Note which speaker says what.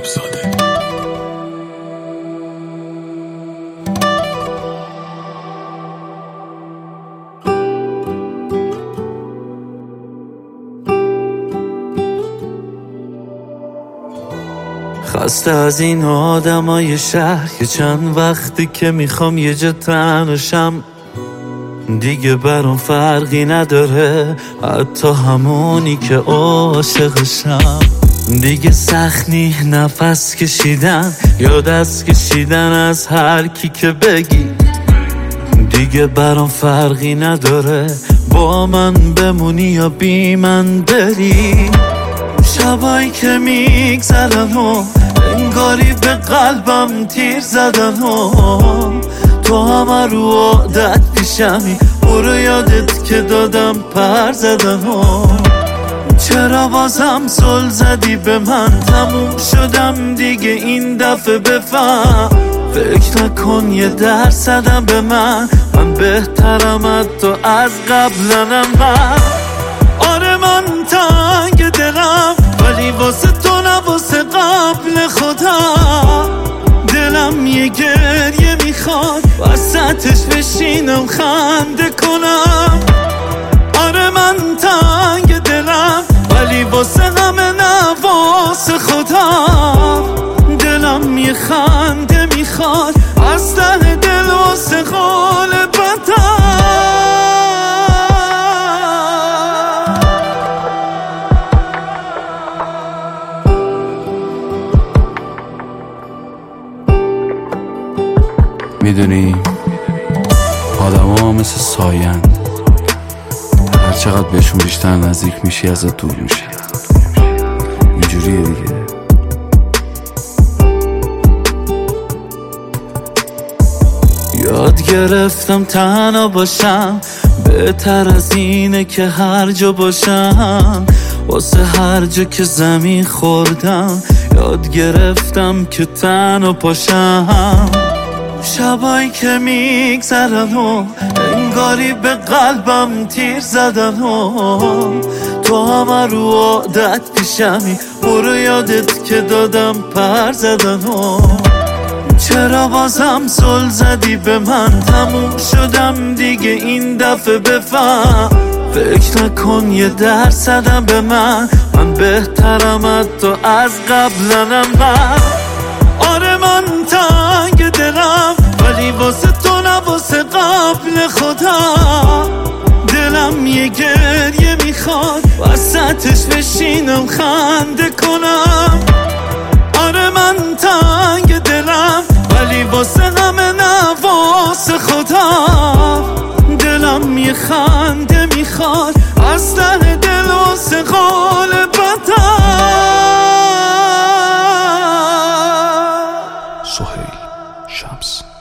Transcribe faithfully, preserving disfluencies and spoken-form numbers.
Speaker 1: طالب زاده.
Speaker 2: خسته از این آدمای شهر که چند وقتی که میخوام یه جا تنشم، دیگه برام فرقی نداره حتی همونی که عاشقشم. دیگه سخت نی نفس کشیدن یا دست کشیدن از هر کی که بگی، دیگه برام فرقی نداره با من بمونی یا بی من بری. شبایی که میگذرن و انگاری به قلبم تیر زدن و تو همه رو عادت پیشمی، برو یادت که دادم پر زدن و چرا بازم زل زدی به من؟ تموم شدم دیگه این دفعه بفهم، فکر نکن یه درصدم به من، من بهترم حتی از قبلنم. من آره من تنگ دلم ولی واسه تو نه واسه قبل خودم. دلم یه گریه میخواد وسطش بشینم خنده کنم. آره من تنگ دلم ولی واسه همه نه واسه خودم. دلم یه خنده میخواد از ته دل واسه خال بدم.
Speaker 1: میدونی آدم ها مثل سایند، هر چقدر بهشون بیشتر نزدیک میشی ازت دور میشی. اینجوریه دیگه.
Speaker 2: یاد گرفتم تنها باشم بهتر از اینه که هر جا باشم، واسه هر جا که زمین خوردم یاد گرفتم که تنها پاشم. شبایی که میگذرن و انگاری به قلبم تیر زدن و تو همه رو عادت پیشمی، برو یادت که دادم پر زدن و چرا بازم زل زدی به من؟ تموم شدم دیگه این دفعه بفهم، فکر نکن یه درصدم به من، من بهترم حتی از قبلنم. من آره من تنگ دلم ولی واسه تو نه واسه قبل خودم. دلم یه گریه میخواد وسطش بشینم خنده کنم. آره من تنگ دلم ولی واسه همه نه واسه خودم. دلم یه خنده میخواد از ته دل واسه قال بدم.
Speaker 1: سهیل شمس.